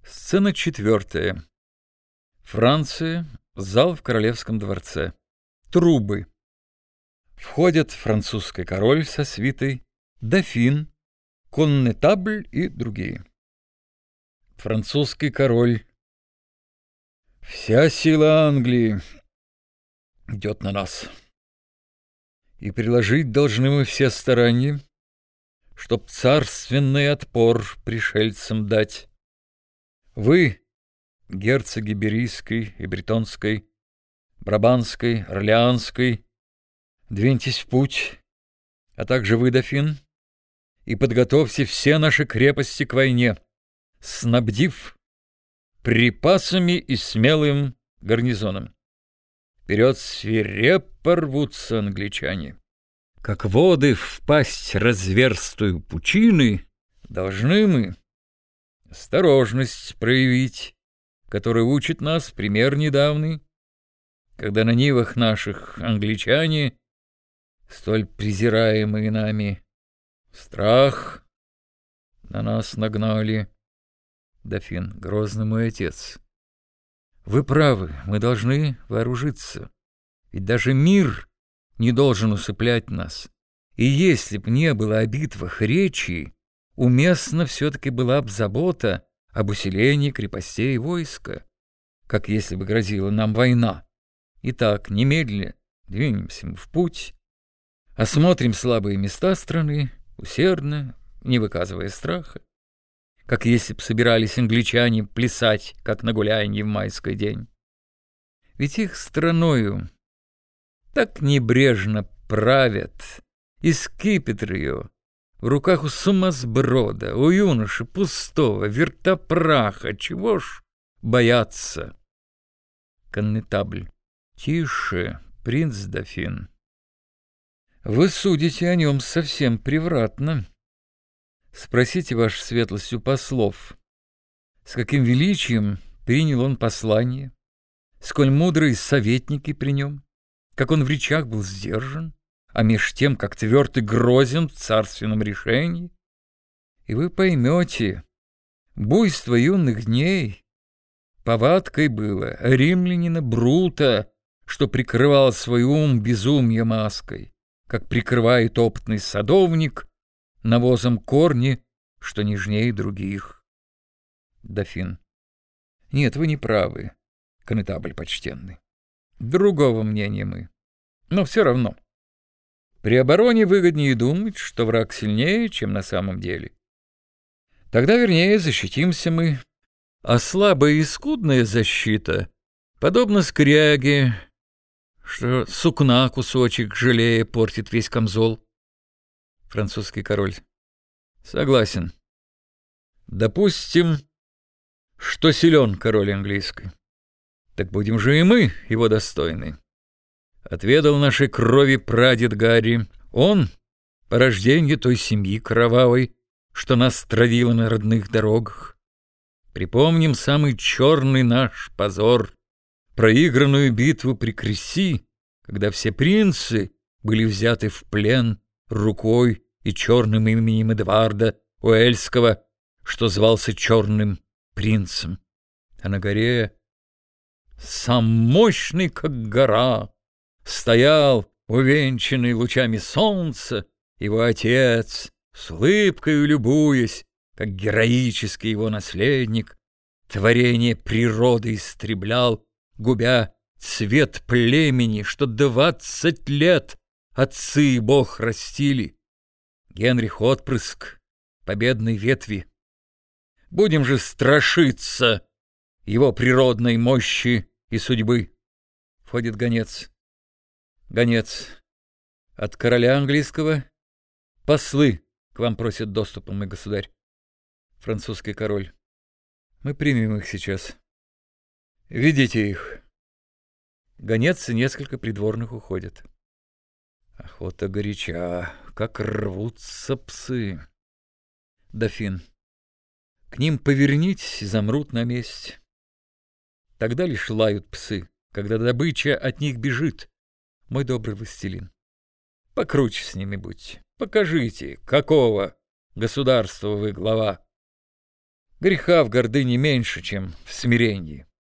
Сцена 4. Франция. Зал в королевском дворце. Трубы. Входят французский король со свитой, дофин, коннетабль и другие. Французский король. Вся сила Англии идет на нас. И приложить должны мы все старания, чтоб царственный отпор пришельцам дать. Вы, герцоги Берийской и Бретонской, Брабанской, Орлеанской, двиньтесь в путь, а также вы, дофин, и подготовьте все наши крепости к войне, снабдив припасами и смелым гарнизоном. Вперед свирепо рвутся англичане. Как воды впасть разверстую пучины, должны мы осторожность проявить, который учит нас пример недавний, когда на нивах наших англичане, столь презираемые нами, страх на нас нагнали. Дофин, грозный мой отец, вы правы, мы должны вооружиться, ведь даже мир не должен усыплять нас. И если б не было о битвах речи, уместно все-таки была б забота об усилении крепостей и войска, как если бы грозила нам война. Итак, немедленно двинемся в путь, осмотрим слабые места страны, усердно, не выказывая страха, как если б собирались англичане плясать, как на гулянье в майский день. Ведь их страною так небрежно правят, и скипетр ее в руках у сумасброда, у юноши пустого, вертопраха, чего ж бояться? Коннетабль. Тише, принц дофин. Вы судите о нем совсем превратно. Спросите, ваша светлость, у послов, с каким величием принял он послание, сколь мудрые советники при нем, как он в речах был сдержан, а меж тем, как тверд и грозен в царственном решении. И вы поймете, буйство юных дней повадкой было римлянина Брута, что прикрывал свой ум безумья маской, как прикрывает опытный садовник навозом корни, что нежнее других. Дофин. Нет, вы не правы, коннетабль почтенный. Другого мнения мы. Но все равно. При обороне выгоднее думать, что враг сильнее, чем на самом деле. Тогда, вернее, защитимся мы. А слабая и скудная защита, подобно скряге, что сукна кусочек, жалея, портит весь камзол. Французский король. Согласен. Допустим, что силен король английский. Так будем же и мы его достойны. Отведал нашей крови прадед Гарри. Он — порождение той семьи кровавой, что нас травило на родных дорогах. Припомним самый черный наш позор, проигранную битву при Креси, когда все принцы были взяты в плен рукой и черным именем Эдварда Уэльского, что звался Черным принцем. А на горе сам мощный, как гора, стоял, увенчанный лучами солнца, его отец, с улыбкой любуясь, как героический его наследник, творение природы истреблял, губя цвет племени, что 20 лет отцы и бог растили. Генрих отпрыск победной ветви. Будем же страшиться его природной мощи и судьбы. Входит гонец. Гонец. От короля английского. Послы к вам просят доступа, мой государь. Французский король. Мы примем их сейчас. Ведите их. Гонец и несколько придворных уходят. Охота горяча, как рвутся псы. Дофин. К ним повернитесь и замрут на месте. Тогда лишь лают псы, когда добыча от них бежит. Мой добрый властелин, покруче с ними будьте. Покажите, какого государства вы глава. Греха в гордыне меньше, чем в смирении.